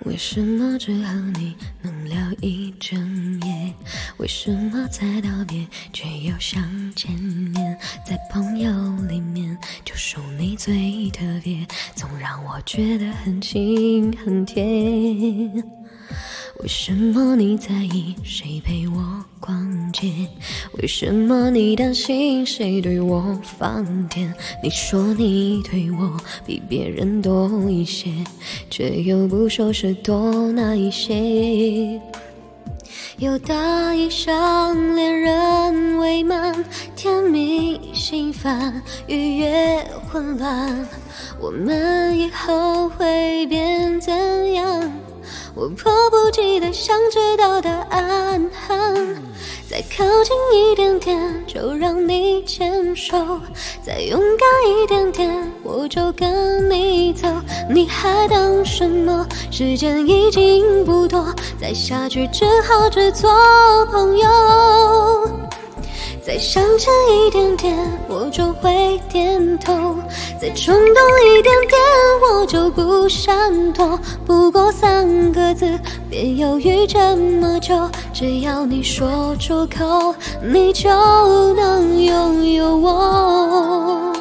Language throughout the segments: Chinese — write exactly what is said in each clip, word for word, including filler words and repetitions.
为什么只和你能聊一整夜？为什么在道别却又想见面？在朋友里面就属你最特别，总让我觉得很亲很甜。为什么你在意谁陪我逛街？为什么你担心谁对我放电？你说你对我比别人多一些，却又不说是多那一些。有大意上恋人未满，甜蜜心烦，愉悦混乱，我们以后会变怎样？我迫不及待想知道答案，再靠近一点点就让你牵手，再勇敢一点点我就跟你走。你还等什么？时间已经不多，再下去只好只做朋友。再向前一点点我就会点头，再冲动一点点我就不闪躲。不过三个字，别犹豫这么久，只要你说出口，你就能拥有我。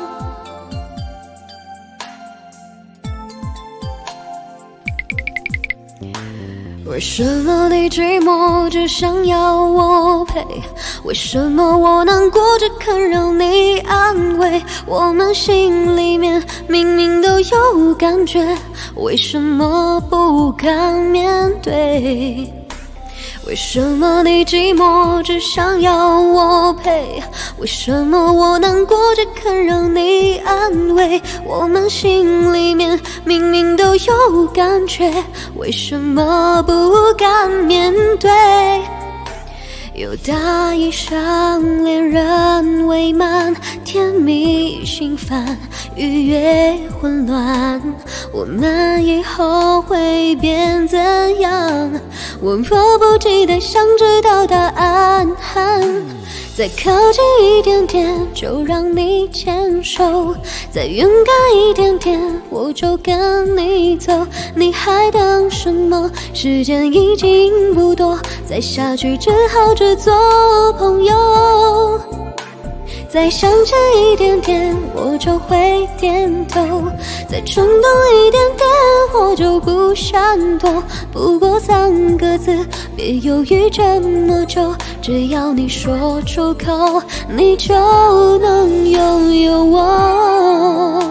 为什么你寂寞只想要我陪？为什么我难过只肯让你安慰？我们心里面明明都有感觉，为什么不敢面对？为什么你寂寞只想要我陪？为什么我难过只肯让你安慰？我们心里面明明都有感觉，为什么不敢面对？有大意上恋人未满，甜蜜心烦，愉悦混乱，我们以后会变怎样？我迫不及待想知道答案，再靠近一点点就让你牵手，再勇敢一点点我就跟你走。你还等什么？时间已经不多，再下去只好只做朋友。再向前一点点我就会点头，再冲动一点点我就不闪躲。不过三个字，别犹豫这么久，只要你说出口，你就能拥有我。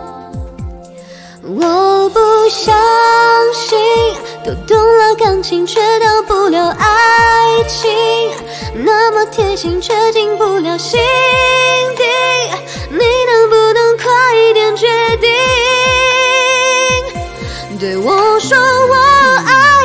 我不相信都懂了感情却到不了爱情，那么贴心却进不了心底，你能不能快一点决定？对我说我爱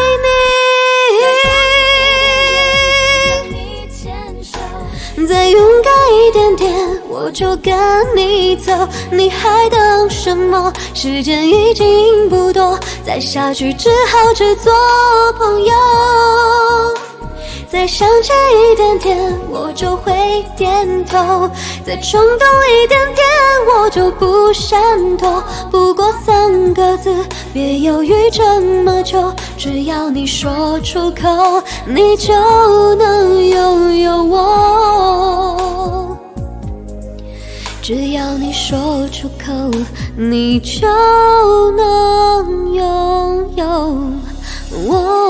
你，再勇敢一点点我就跟你走。你还等什么？时间已经不多，再下去只好只做朋友。再向前一点点我就会点头，再冲动一点点我就不闪躲。不过三个字，别犹豫这么久，只要你说出口，你就能拥有我。只要你说出口，你就能拥有我。